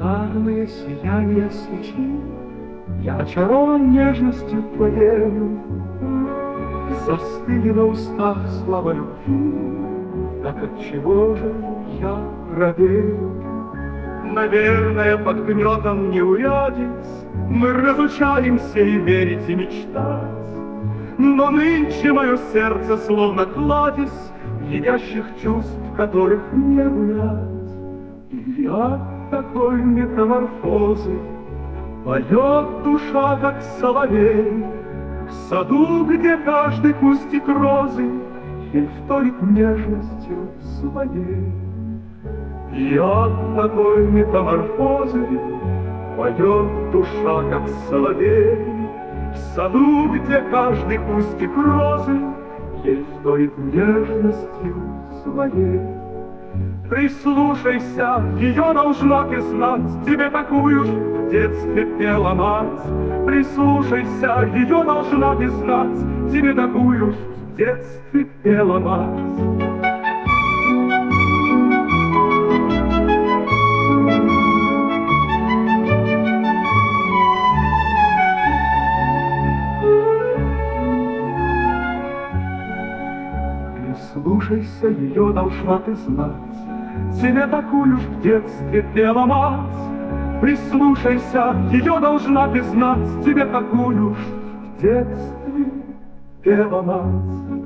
Янтарное сияние свечи я очарован нежностью твоею. Застыли на устах слова любви, так отчего же я робею? Наверное, под гнетом неурядиц мы разучаемся и верить, и мечтать. Но нынче мое сердце словно кладезь едящих чувств, которых не унять. И от такой метаморфозы поет душа, как соловей, в саду, где каждый кустик розы ей вторит нежностью своей. И от такой метаморфозы поет душа, как соловей, в саду, где каждый кустик розы ей вторит нежностью своей. Прислушайся, ее должна ты знать, тебе такую ж в детстве пела мать. Прислушайся, ее должна ты знать, тебе такую ж в детстве пела мать. Слушайся, ее должна ты знать, тебе такую ж в детстве пела мать. Прислушайся, ее должна ты знать, тебе такую ж в детстве пела мать.